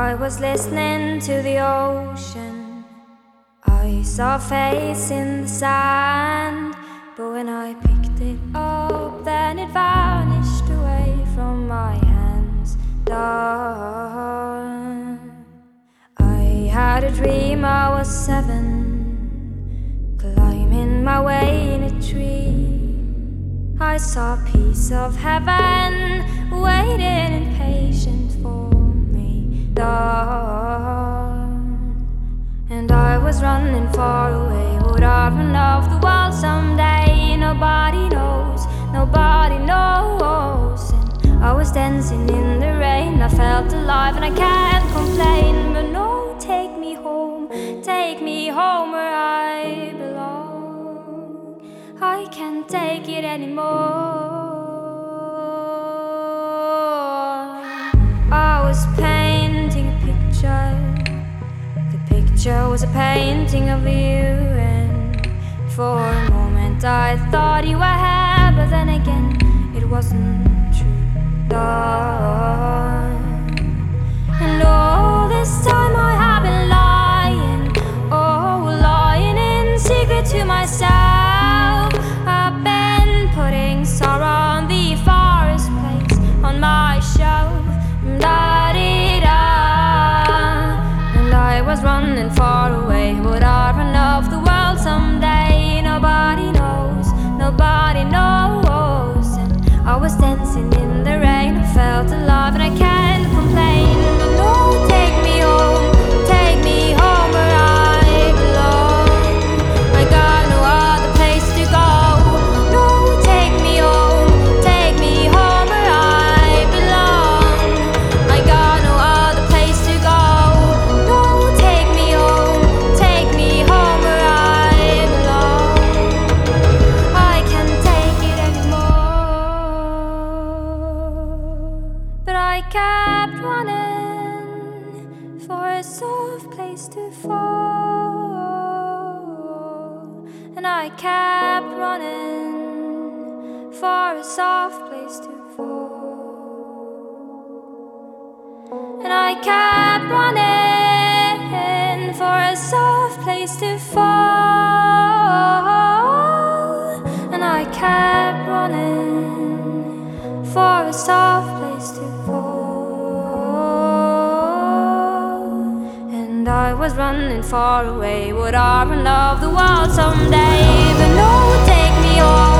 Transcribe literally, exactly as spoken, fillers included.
I was listening to the ocean. I saw a face in the sand, but when I picked it up, then it vanished away from my hands. Done. I had a dream I was seven, climbing my way in a tree. I saw a piece of heaven waiting impatient for me. Done. And I was running far away. Would I run off the wall someday? Nobody knows, nobody knows. And I was dancing in the rain. I felt alive and I can't complain. But no, take me home, take me home where I belong. I can't take it anymore. I was painting a picture. The picture was a painting of you, and for a moment I thought you were here, but then again it wasn't true. Done. And all this time I have been lying, oh, lying in secret to myself. I've been putting sorrow on the forest place on my shelf. Da-dee-da. And I was running far away. Would I run off the world someday? Nobody knows, nobody knows. And I was dancing in the rain. I felt alive and I can't complain. But no, take me home, take me home where I belong. I got no other place to go. No, take me home, take me home where I belong. I got no other place to go. No, take me home, take me home where I belong. I can't take it anymore. But I kept running for a soft place to fall. And I kept running for a soft place to fall. And I kept running for a soft place to fall. And I kept running for a soft place to fall. And I was running far away. Would I run off the world someday? But no, take me home.